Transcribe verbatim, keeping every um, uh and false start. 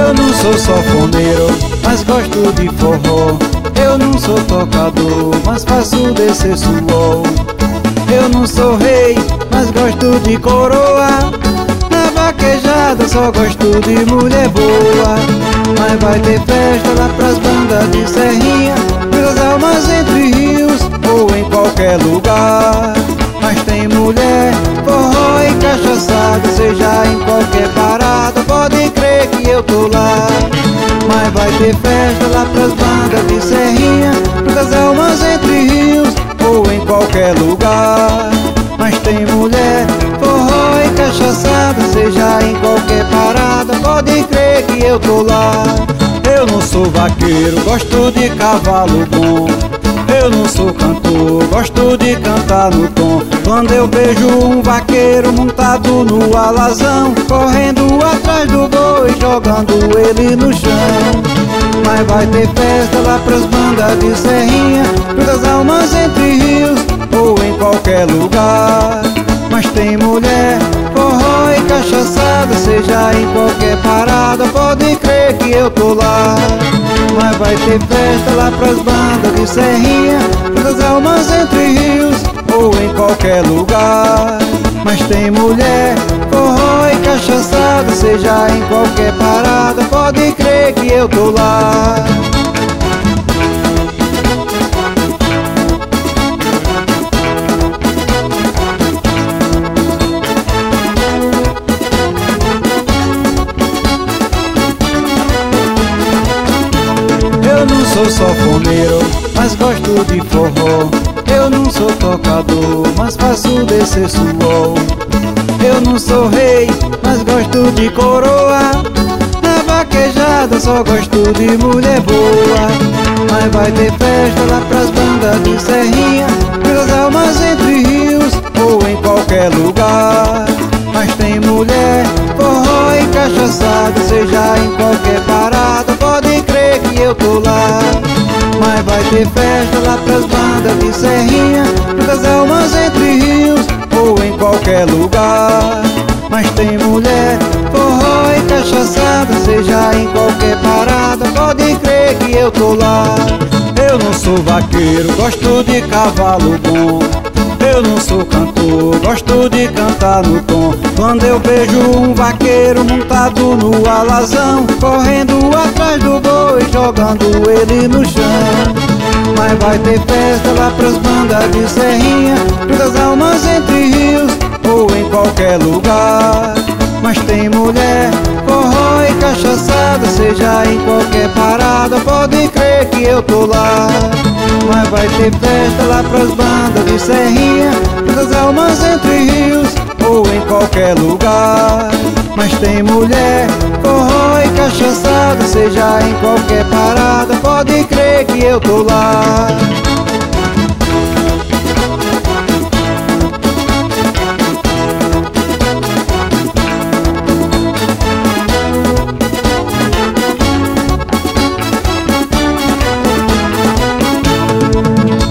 Eu não sou sanfoneiro, mas gosto de forró. Eu não sou tocador, mas faço descer suor. Eu não sou rei, mas gosto de coroa. Na vaquejada só gosto de mulher boa. Mas vai ter festa lá pras bandas de serrinha, pelas almas entre rios ou em qualquer lugar. Mas tem mulher, forró e cachaçada, seja em qualquer parada, pode crer que eu tô lá. Mas vai ter festa lá pras bandas de serrinha, pelas almas entre rios ou em qualquer lugar. Mas tem mulher, forró e cachaçada, seja em qualquer parada, pode crer que eu tô lá. Eu não sou vaqueiro, gosto de cavalo bom. Eu não sou cantor, gosto de cantar no tom. Quando eu vejo um vaqueiro montado no alazão, correndo atrás do boi, jogando ele no chão. Mas vai ter festa lá pras bandas de serrinha, pelas almas entre rios ou em qualquer lugar. Mas tem mulher, forró e cachaçada, seja em qualquer parada, pode crer que eu tô lá. Mas vai ter festa lá pras bandas de serrinha, pelas almas entre rios ou em qualquer lugar. Mas tem mulher, forró e cachaçada, seja em qualquer parada, pode crer que eu tô lá. Eu não sou sanfoneiro, mas gosto de forró. Eu não sou tocador, mas faço descer suor. Eu não sou rei, mas gosto de coroa. Na vaquejada só gosto de mulher boa. Mas vai ter festa lá pras bandas de serrinha, pelas almas entre rios ou em qualquer lugar. Mas tem mulher, forró e cachaçada, seja em qualquer parada, pode crer que eu tô lá. Mas vai ter festa lá pras bandas de serrinha, pelas almas entre rios ou em qualquer lugar. Mas tem mulher, forró e cachaçada, seja em qualquer parada, pode crer que eu tô lá. Eu não sou vaqueiro, gosto de cavalo bom. Eu não sou cantor, gosto de cantar no tom. Quando eu vejo um vaqueiro montado no alazão, correndo atrás do boi, jogando ele no chão. Mas vai ter festa lá pras bandas de serrinha, pelas almas entre rios ou em qualquer lugar. Mas tem mulher, forró e cachaçada, seja em qualquer parada, pode crer que eu tô lá. Mas vai ter festa lá pras bandas de serrinha, pelas almas entre rios ou em qualquer lugar. Mas tem mulher, forró e cachaçada, seja em qualquer parada, pode crer que eu tô lá.